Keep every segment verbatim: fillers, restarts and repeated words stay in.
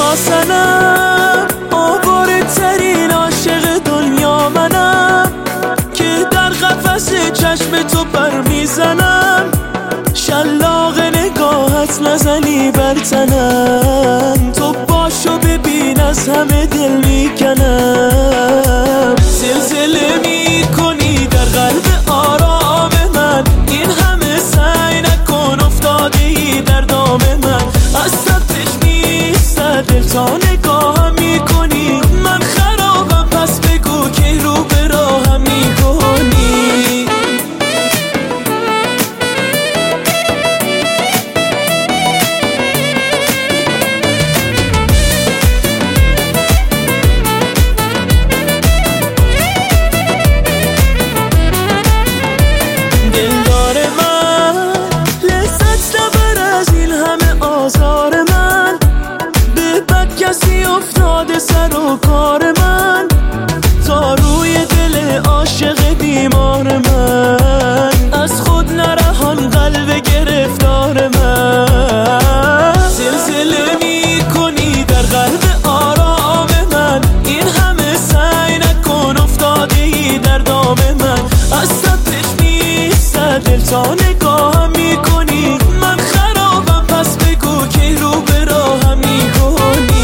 یا سنم، آواره ترین عاشق دنیا منم، که در قفس چشم تو پر میزنم، شلاق نگاهت نزنی بر تنم، تو باشو ببین از همه دل میکنم. زلزله میکنی در قلب آرام من، این همه سعی نکن افتاده ای در دام من، از سبتش میستد دل تا نگاهم میکنی، من خرابم پس بگو که رو به راهم میکنی. افتاده سر و کار من، تا روی دل عاشق بیمار من، از خود نرهان قلب گرفتار من. زلزله میکنی در قلب آرام من، این همه سعی نکن افتاده ای در دام من، از سبتش میستد دل تا نگاهم میکنی، من خرابم پس بگو که رو به راهم میکنی.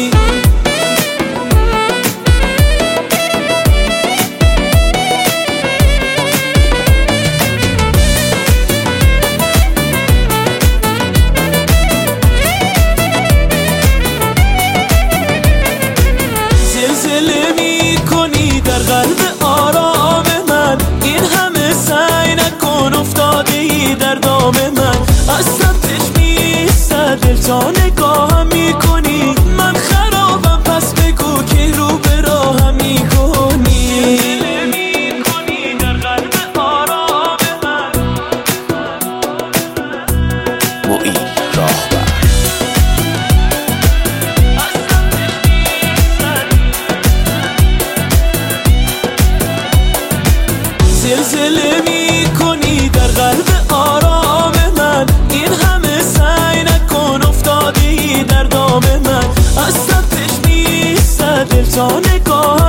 زلزله میکنی در قلب آرام من، این همه سعی نکن افتاده ای در دام من، از سمتش میستد دل تا نگاهم میکنی، من خرابم پس بگو که رو به راهم میکنی. زلزله میکنی در قلب آرام من. معین راهبر. زلزله میکنی در قلب آرام من، این همه سعی نکن افتاده ای در دام من، از سمتش میستد دل تا نگاهم